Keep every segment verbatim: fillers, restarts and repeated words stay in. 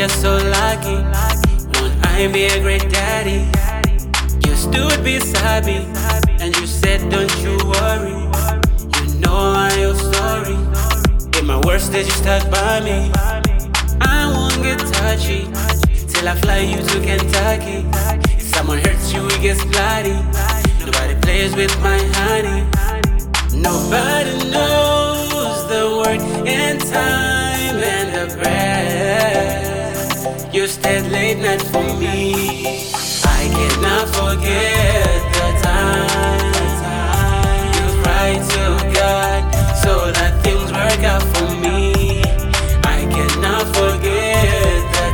you're so lucky. Won't I be a great daddy? You stood beside me and you said, don't you worry. You know I'm your story. In my worst days you stuck by me. I won't get touchy till I fly you to Kentucky. If someone hurts you, it gets bloody. Nobody plays with my honey. Nobody knows the word and time and the breath. You stayed late night for me. I cannot forget the time you cried to God so that things work out for me. I cannot forget the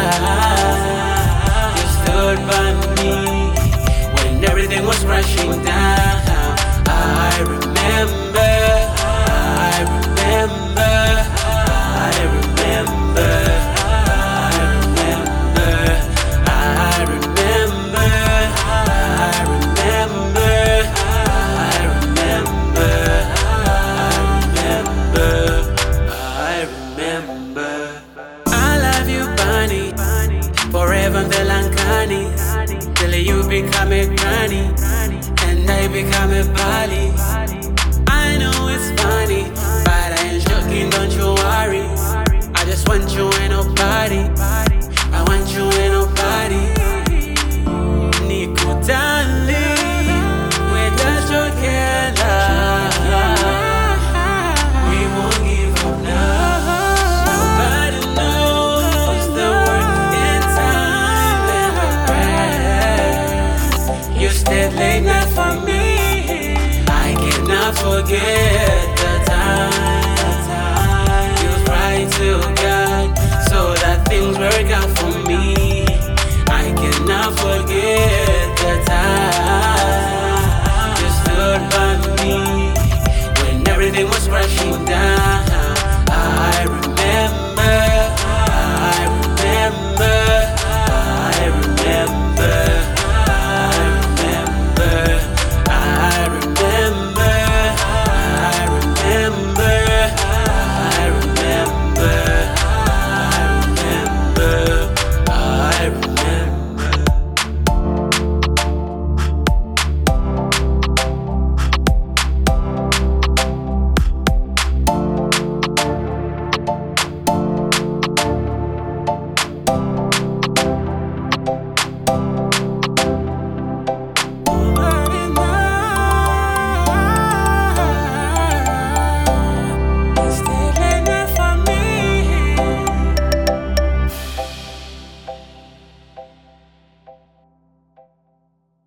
time you stood by me when everything was crashing down. I remember, I remember, I remember, I remember, I remember, I remember, I remember, I remember. I love you, Bunny, forever and uncanny, till you become a granny and I become a Bali. I know it's funny, but I ain't joking, don't you worry. I just want you and nobody. I want you and nobody. Nico darling, without your care, we won't give up now. Nobody knows the work and time and the breath. You stayed late night for me. I cannot forget